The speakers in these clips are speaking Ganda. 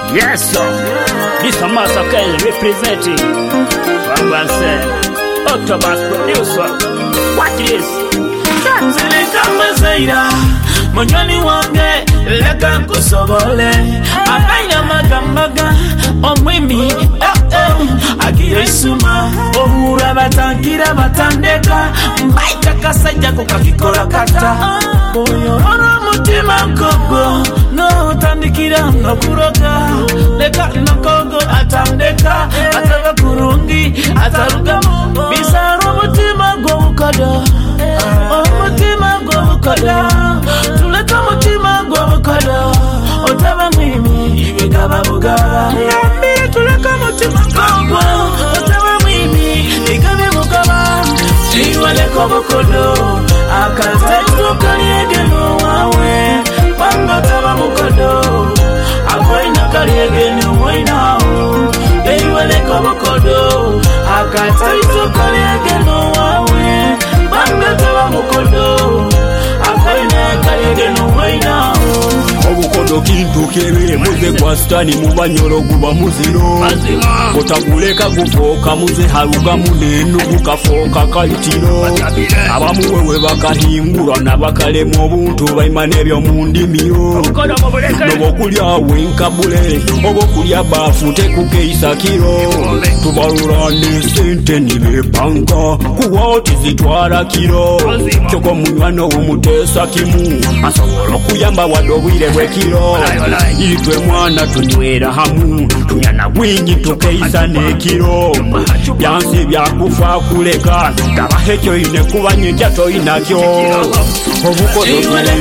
Yes, sir. This is Massacre representing Bambase, Octobus producer. What is? Zilika mazaira, monyoni wange, leka kusobole. Abaina magamaga, omwimi, agira isuma. Ohura batangira batandeka, mbaita kasajja kukakikola kata. Oyorora mutima kogo, no tandikira no kuroga. Leka nokogo atandeka, ataba kurungi, ataruga. Bisaro mutima gomukodo. Mutima gw'obukodo tuleka mutima gw'obukodo otaba mwimi igaba bugaba nambi tuleka mutima gw'ogwo otaba mwimi igabe bugaba tiwaleka obukodo akatetu kalyegeno wawe panga otaba mukodo akoina kalyegeno wainawo tiwaleka obukodo akatetu kalyegeno wawe obukodo kintu kebe muze kwa stani mubanyoro guba muziro otaguleka gufoka muze haruga muneno gukafoka kayitiro abamuwewe bakahingura nabakalemu obuntu bayimane byo mundimiyo nobokulya wenkabule obokulya bafu tekukeisa kiro tubalulane sente nibepanga kuwoti zitwara kiro kyoko munywano wumutesa kimu asobola okuyamba wadde obwire bwekiro itwe mwana tunywera hamu tunyana bwingi tukeisa nekiro byansi byakufa kuleka tabaho ekyo ine kuba nyinja toyinakyo obukodo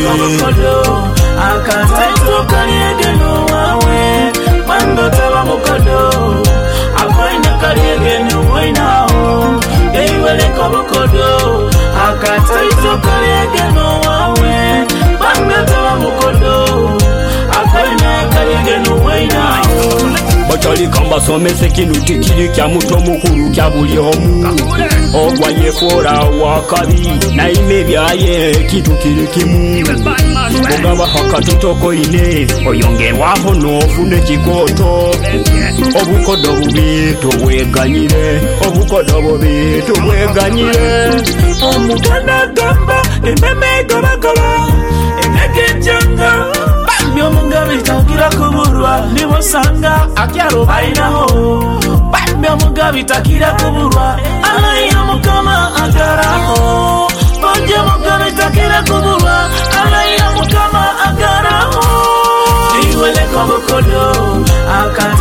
akatetu kalyegeno wawe mando taba mukodo akoina kalyegeno wainawo eiweleka obukodo akatetu kalyegeno wawe mando taba mukodo akoina kalyegeno wainawo batali basomese kinu tikiri kya muto mukulu kya buli omu ogwa yefora wakabi naime byaye kitu kiri kimu ogaba hakatitoko ine oyongerwaho n'ofune kikoto obukodo bubi tubweganyire obukodo bubi tubweganyire omuganda gamba ememe gabagaba enekenjanga bamyomugabe tagira kuburwa nibosanga akyaro bainaho bamyomugabe tagira kuburwa alaina mukama agaraho bamyomugabe tagira kuburwa alaina mukama agaraho iweleka obukodo